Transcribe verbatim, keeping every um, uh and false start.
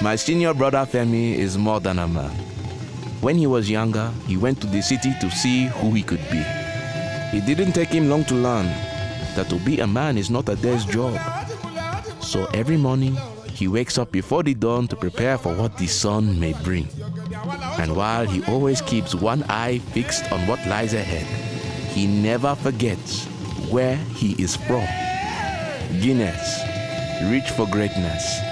My senior brother Femi is more than a man. When he was younger, he went to the city to see who he could be. It didn't take him long to learn that to be a man is not a day's job. So every morning, he wakes up before the dawn to prepare for what the sun may bring. And while he always keeps one eye fixed on what lies ahead, he never forgets where he is from. Guinness, reach for greatness.